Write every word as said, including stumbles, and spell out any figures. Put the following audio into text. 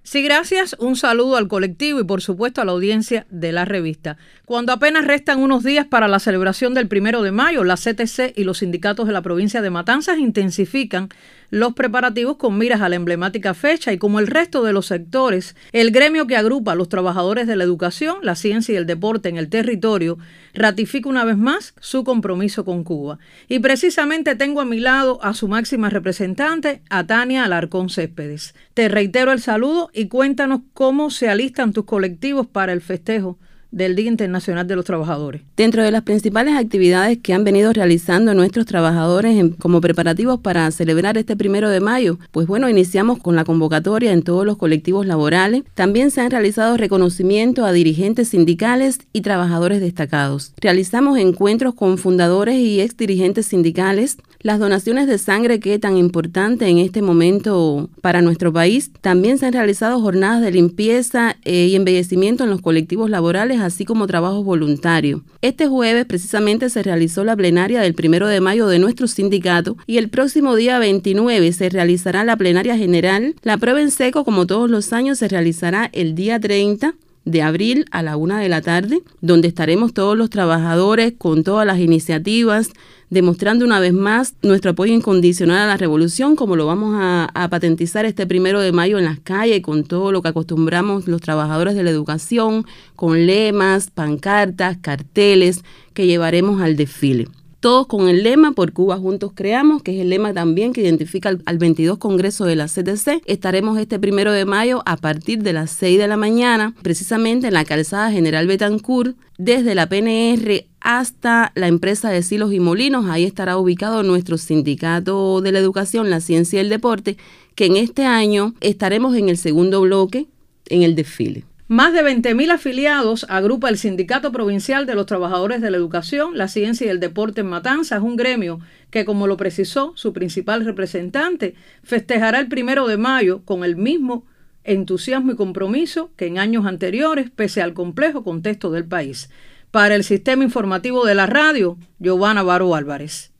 Sí, gracias. Un saludo al colectivo y por supuesto a la audiencia de la revista. Cuando apenas restan unos días para la celebración del primero de mayo, la C T C y los sindicatos de la provincia de Matanzas intensifican los preparativos con miras a la emblemática fecha y como el resto de los sectores, el gremio que agrupa a los trabajadores de la educación, la ciencia y el deporte en el territorio ratifica una vez más su compromiso con Cuba. Y precisamente tengo a mi lado a su máxima representante, a Tania Alarcón Céspedes. Te reitero el saludo y cuéntanos cómo se alistan tus colectivos para el festejo del Día Internacional de los Trabajadores. Dentro de las principales actividades que han venido realizando nuestros trabajadores en, como preparativos para celebrar este primero de mayo, pues bueno, iniciamos con la convocatoria en todos los colectivos laborales. También se han realizado reconocimientos a dirigentes sindicales y trabajadores destacados. Realizamos encuentros con fundadores y ex dirigentes sindicales. Las donaciones de sangre, que es tan importante en este momento para nuestro país. También se han realizado jornadas de limpieza eh, y embellecimiento en los colectivos laborales, así como trabajos voluntarios. Este jueves precisamente se realizó la plenaria del primero de mayo de nuestro sindicato y el próximo día veintinueve se realizará la plenaria general. La prueba en seco, como todos los años, se realizará el día treinta de abril a la una de la tarde, donde estaremos todos los trabajadores con todas las iniciativas, demostrando una vez más nuestro apoyo incondicional a la revolución, como lo vamos a, a patentizar este primero de mayo en las calles, con todo lo que acostumbramos los trabajadores de la educación, con lemas, pancartas, carteles que llevaremos al desfile. Todos con el lema "Por Cuba Juntos Creamos", que es el lema también que identifica al, al veintidós Congreso de la C T C. Estaremos este primero de mayo a partir de las seis de la mañana, precisamente en la calzada General Betancourt, desde la P N R hasta la empresa de Silos y Molinos. Ahí estará ubicado nuestro sindicato de la educación, la ciencia y el deporte, que en este año estaremos en el segundo bloque en el desfile. Más de veinte mil afiliados agrupa el Sindicato Provincial de los Trabajadores de la Educación, la Ciencia y el Deporte en Matanzas, un gremio que, como lo precisó su principal representante, festejará el primero de mayo con el mismo entusiasmo y compromiso que en años anteriores, pese al complejo contexto del país. Para el Sistema Informativo de la Radio, Giovanna Baro Álvarez.